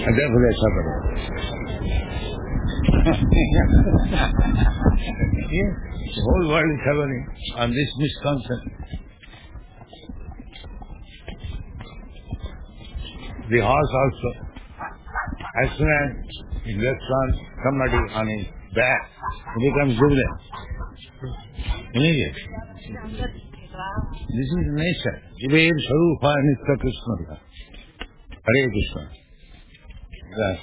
देखो ऐसा करो. The whole world is suffering on this misconception. The horse also, as soon as he gets on somebody on his back, he becomes jubilant. Immediately. This is nature. Jivev Sarupa Nitya Krishna. Hare Krishna. Yes.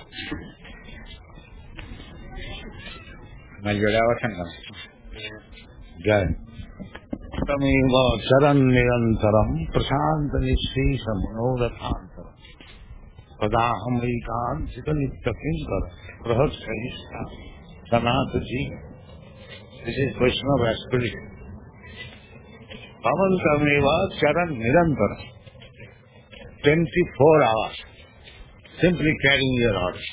Jai. Tameva charan nirantaram prasanta nishesha manorathantaram padaham ekanchita nitya kinkara prahasahishta sanata ji. This is Vaishnava aspiration. Pavantameva charan nirantaram. 24 hours. Simply carrying your orders.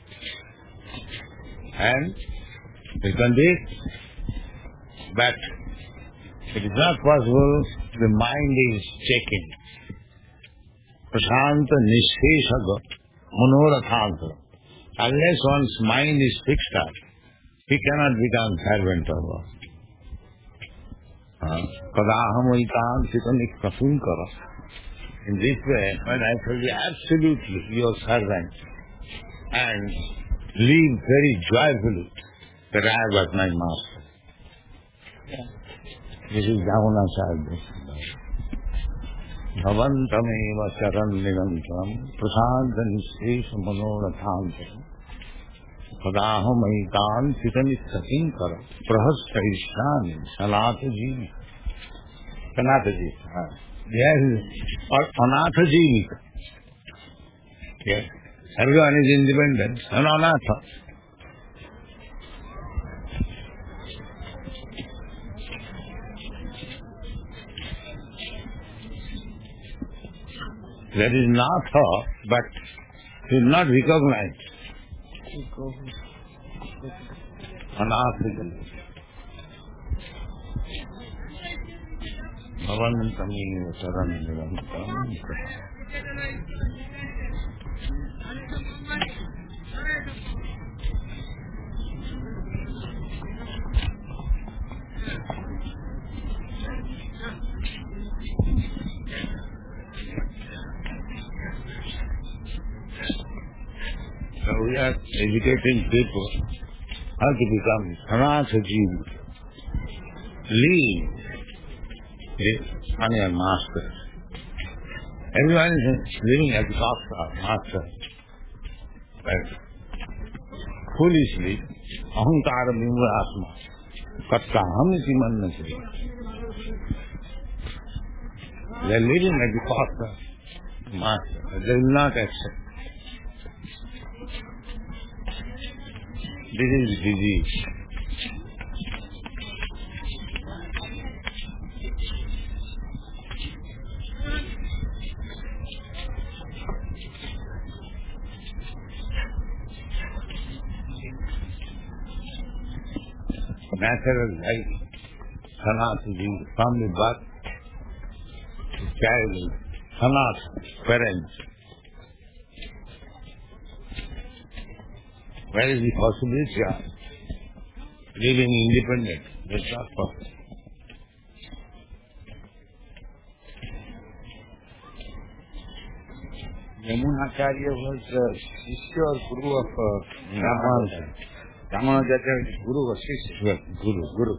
And you can do it, but it is not possible. The mind is checking. Prasanta nishesha manorathantaram. Unless one's mind is fixed up, he cannot become servant of God. Kadaham ekanchita nitya kinkara. In this way, when I shall be absolutely your servant and live very joyfully that I was my master. This is Jamunacharya. Bhavantameva charan nirantaram prasanta nishesha manorathantaram padaham ekanchita nitya kinkara prahasahishani sanata ji. Sanata ji. Yes, or anatha jivika. Yes, everyone is independent, and anatha. That is natha, but it is not recognized. Anatha jivika. Bhavantameva charan nirantaram. So we are educating people how to become sanatha jivika. Lean on your master. Everyone is living at the cost of master. But foolishly, ahankara bimurasma, kattaham iti mannati. They are living at the cost of master. They will not accept. This is disease. Natural life, sanatha ji, from the birth to childhood, sanatha, parents. Where is the possibility of living independent? That's not possible. Yamunacharya was Shishya or Guru of Ramanujacharya. Ramanujacharya's Guru was Shishya. Guru.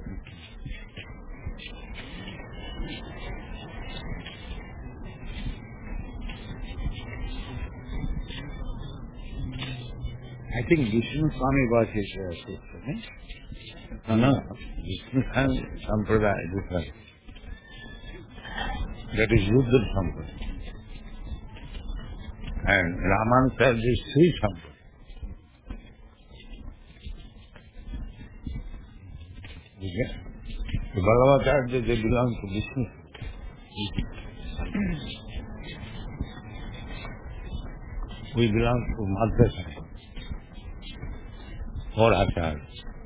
I think Vishnu Swami was his sister, right? No. Vishnu Sampradaya, different. That is Rudra Sampradaya. And Ramanujacharya is Sri Sampradaya. The Bhagavacharya, they belong to Vishnu. We belong to Madhya Sampradaya. Or Acharya.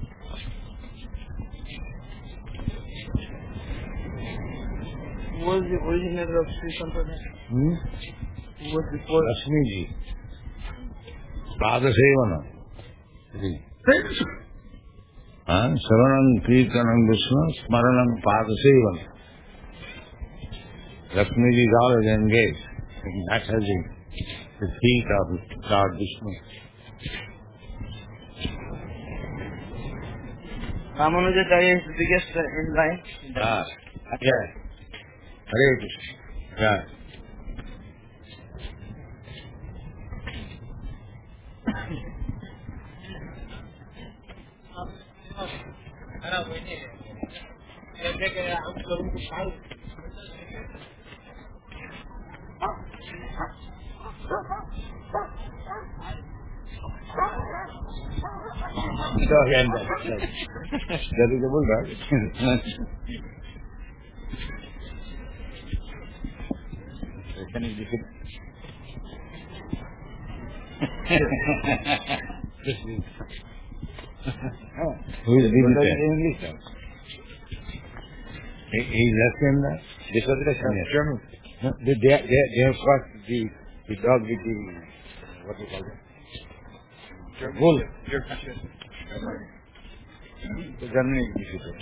Who was the originator of Sri Sampradaya? Who was before? Lakshmi ji. Padasevana. Saranam Kirtanam Vishnu, Smaranam Padasevana. Lakshmi is always engaged in massaging the feet of Lord Vishnu. Ramanujacharya is the biggest in line. Yeah. Hare Krishna. Yeah. So again, that is a bulldog. Can you defeat? Who is the English? He left him there? This was the German. No, they have got the dog with the, what do you call it? Bull. The German is difficult.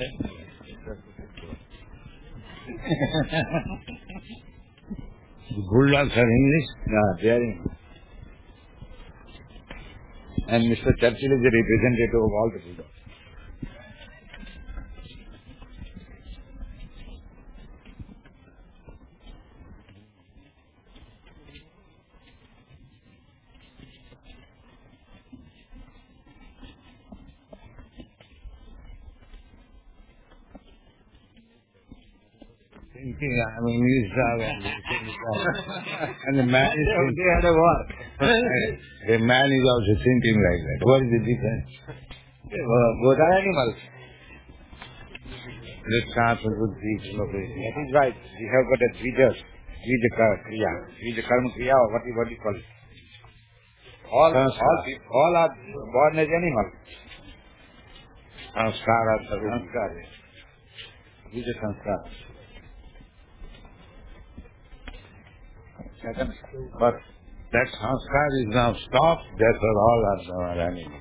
The bulldogs are English? Yeah, they are English. And Mr. Churchill is the representative of all the bulldogs. I mean, English dog and the man is They had a war. the man is also thinking like that. What is the difference? Both are animals. Let's start with the That is right. We have got a Dvija Karma Kriya, or what do you call it? All are born as animals. Sanskara. Sanskar. Dvija Sanskar. But that sanskar is now stopped, therefore all are animals.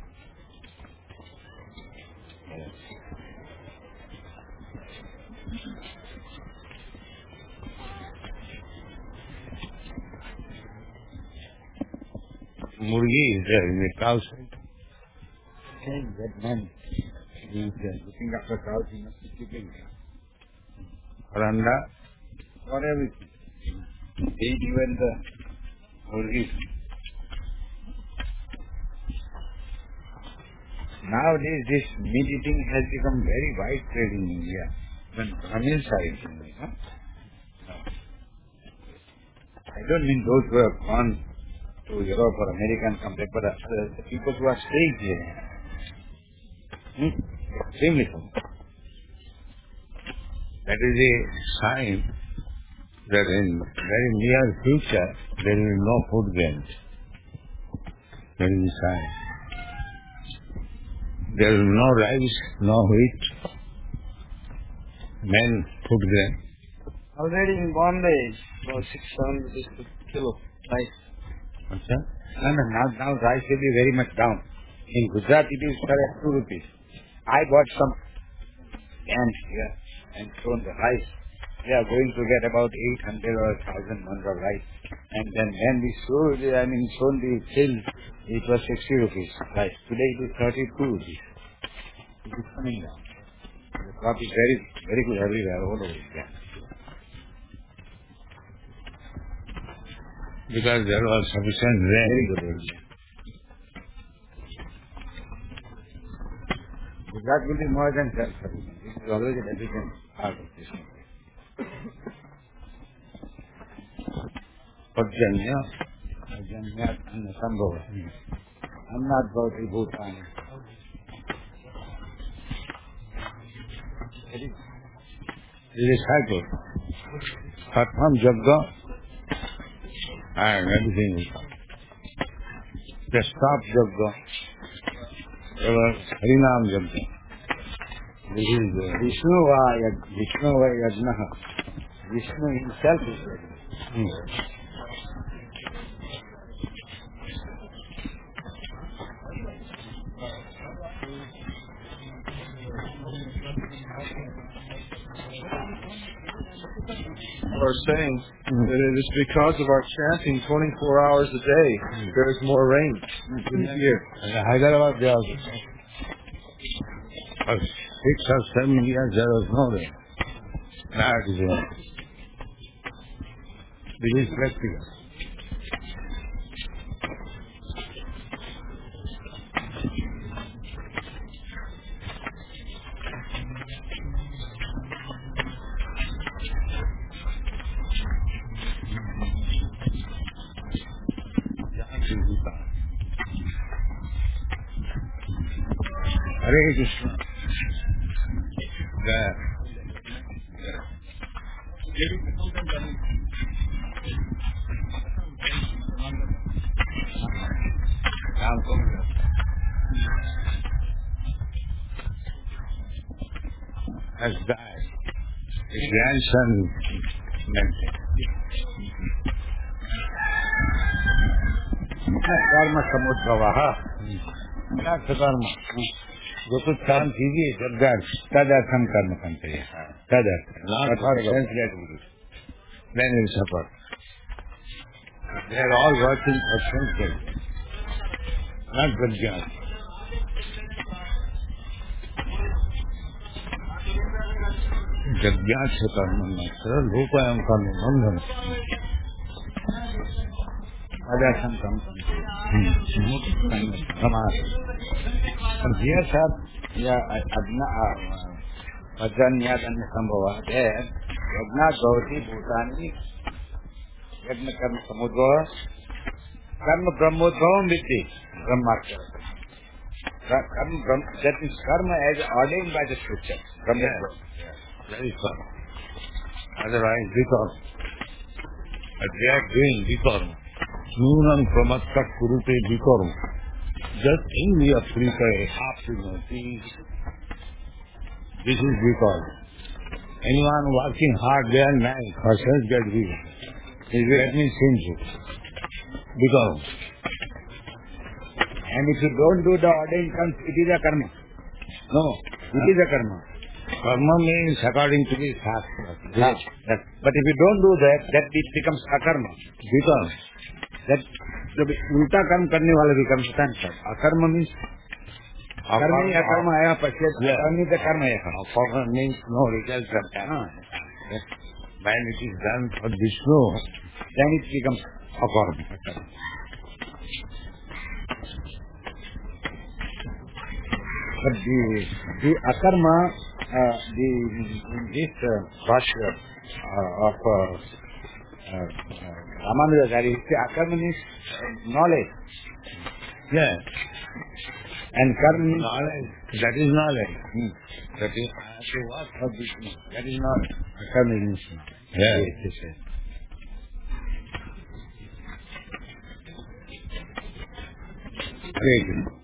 Murgi is there in the cow side. That man, he is looking after cows, he must be keeping Randa, for everything. They eat even the murgis. Nowadays, this meat eating has become very widespread in India. When Brahmins are eating it, huh? I don't mean those who have gone to Europe or America and come back, but the people who are staying here. Extremely common. that is a sign that in very near future there will be no food gains. That is a sign. There will be no rice, no wheat, men food grain. Already in Bombay, about 6-7 rupees per kilo rice. What's that? Now rice will be very much down. In Gujarat it is at 2 rupees. I bought some cans here and shown the rice. They are going to get about 800 or 1,000 months of rice. And then when we shown the till, it was 60 rupees rice. Today it is 32 rupees. It is coming down. The crop is very, very good everywhere, all over India. Because there was sufficient rain. Very good area. Gujarat will be more than self-sufficient. This is always a deficient part of this country. Pajanya. Ajanyat and Sambhava. Annat Bhavati Bhutani. It is a cycle. Pratham Jagga and everything will come. The stop Jagga. There was Harinam Jagga. This is Vishnu va Yajnaha. Vishnu himself is Yajna. are saying that it is because of our chanting 24 hours a day, there is more rain this year. Hyderabad, they also. For 6 or 7 years, there was no rain. Now it is rain. This is practical. Hare Krishna. Has died. His grandson mentioned. कर्म समुद्भवः क्या कर्म जो कुछ काम कीजिए तदर्थम कर्म संचय तदर्थम not for senseless then you suffer. They are all working for senseless, not Prajnana. Prajnana से कर्म मात्र लोपायम कर्म बंधन तदर्थम कर्म समाज. And here, sir, Ajnanyadanya Sambhava, there, Yajna Gauti Bhutani, Yajna Karma Samudbhava, Karma Brahmodbhavam Vitti, Brahmarcha. That is karma as ordained by the scripture. Very fun. Otherwise, because they are doing vikarma. Nunam pramattak kurute vikarma. Just in we are free for a half to know. This is vikarma. Anyone working hard day and night, persons get vikarma. That means sinful. Vikarma. And if you don't do the ordained karma, it is a karma. No. It is a karma. Karma means according to the Shastra. Yes. But if you don't do that, that it becomes akarma. Because that the ulta कर्म करने वाला भी कर्म होता है. अकर्म means कर्म ही अकर्म आया पश्चात कर्म ही तो कर्म है. Karma means no result from that. When it is done for Vishnu, then it becomes akarma. But the akarma, this Bhashya of Ramanujacharya, akarma means knowledge. Yeah. And karma means knowledge. That is knowledge. That is, I have to work for Vishnu. That is knowledge. karma means Yeah. yes. Great.